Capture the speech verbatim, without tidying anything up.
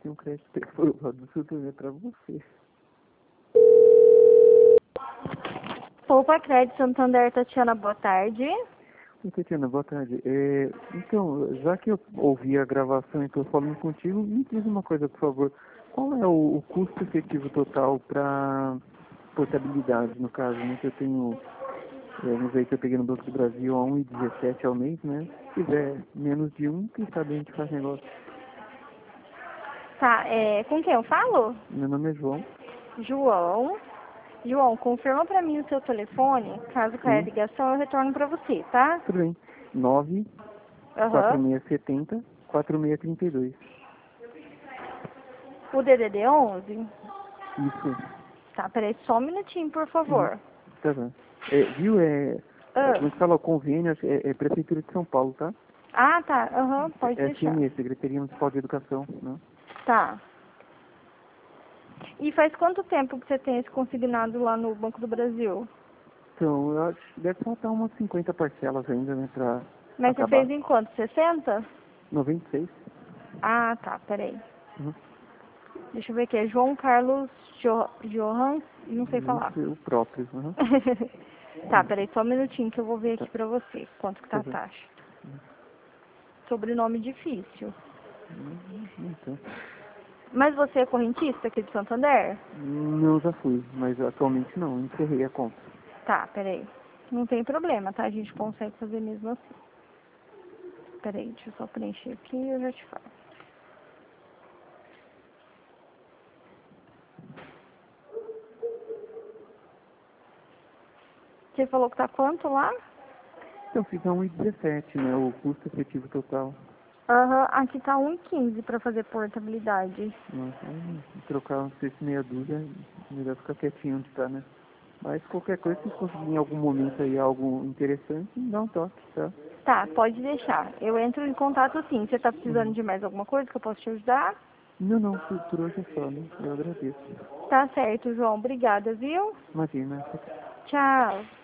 tem um crédito aprovado do Santander para você. Poupa Crédito Santander, Tatiana, boa tarde. Oi, Tatiana, boa tarde. É, então, já que eu ouvi a gravação e estou falando contigo, me diz uma coisa, por favor. Qual é o, o custo efetivo total para portabilidade, no caso, né? Que eu tenho, é, vamos ver que eu peguei no Banco do Brasil a um e dezessete ao mês, né? Se tiver menos de um, quem sabe a gente faz negócio. Tá, é, com quem eu falo? Meu nome é João. João. João, confirma pra mim o seu telefone. Caso caia a Sim, ligação, eu retorno pra você, tá? tudo bem. nove quatro Aham. seis sete zero quatro seis três dois. O D D D onze? Isso. Tá, peraí só um minutinho, por Uhum. favor. Tá bom. É, viu, é, é, Ah, como é que fala, o convênio é, é Prefeitura de São Paulo, tá? ah tá, aham, pode É deixar. S M E, Secretaria Municipal de Educação, né? Tá. E faz quanto tempo que você tem esse consignado lá no Banco do Brasil? Então, eu acho que deve faltar umas cinquenta parcelas ainda, né, pra Mas você acabar. fez em quanto? sessenta? noventa e seis. Ah, tá, peraí. Uhum. Deixa eu ver aqui, é João Carlos jo Johan, não sei falar. Isso, o próprio. Uhum. Tá, peraí só um minutinho que eu vou ver Tá, aqui pra você, quanto que tá tá a bem. taxa. Sobrenome difícil. Uhum, Então, Mas você é correntista aqui de Santander? não, já fui, mas atualmente não, encerrei a conta. Tá, peraí. Não tem problema, tá? A gente consegue fazer mesmo assim. Peraí, deixa eu só preencher aqui e eu já te falo. Você falou que tá quanto lá? Então, fica um e dezessete, né, o custo efetivo total. Aham, aqui tá um e quinze pra fazer portabilidade. Nossa, aí, trocar um seis meia dúzia, melhor ficar quietinho onde tá, né? Mas qualquer coisa, se conseguir em algum momento aí algo interessante, dá um toque, tá? Tá, pode deixar. Eu entro em contato sim. Você tá precisando Uhum. de mais alguma coisa que eu possa te ajudar? Não, não, por, por hoje é só, né? Eu agradeço. Tá certo, João. Obrigada, viu? Imagina. Tchau.